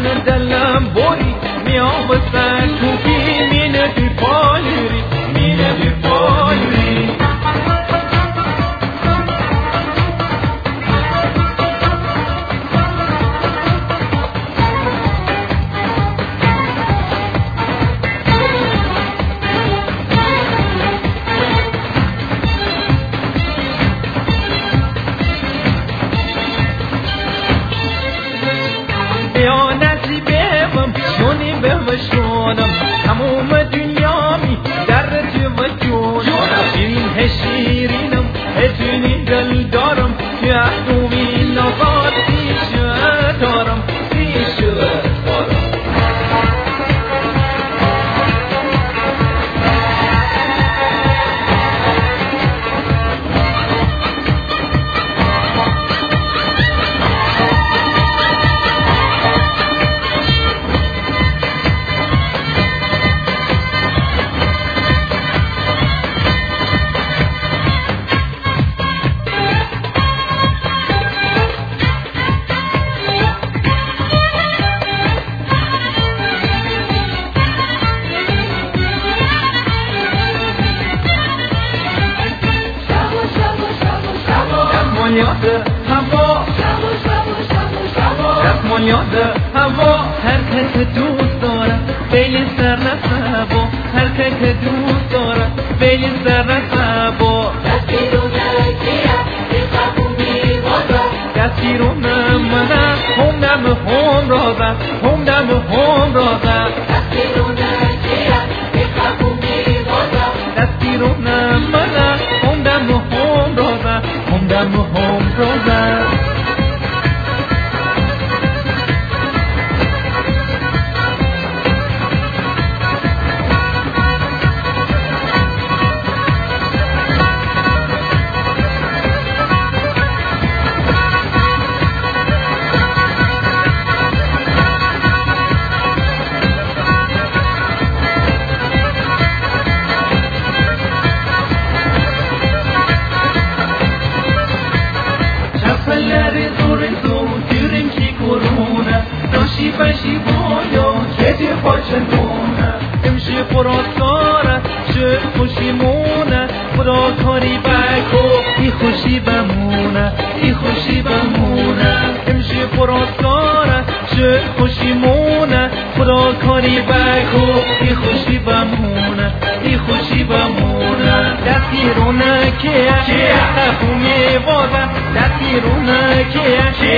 دلم بوری میام واسه توپی مینه بی پایری مینه بی پایری یا نصیبم شونی به وشونم تموم دنیامی در تو جونم شیرین شیرینم اتونی دل دارم که احدومی نزاد پیش دارم پیش دارم دستمال یاد هوا هر کس دوست داره بیل سر نسبا هر کس دوست داره بیل سر نسبا دستی رو نمونه هم دم هم رازه هم دم هم رازه دستی رو نمونه هم دم هم رازه هم دم هم رازه باشی بایا کتی پاچنونه امشی خراساره چه خوشی مونه خدا کاری بکو ای خوشی بمونه ای خوشی بمونه امشی خراساره چه خوشی مونه خدا کاری بکو ای خوشی بمونه ای خوشی بمونه دستی رو نکیه خفو میوازم دستی رو نکیه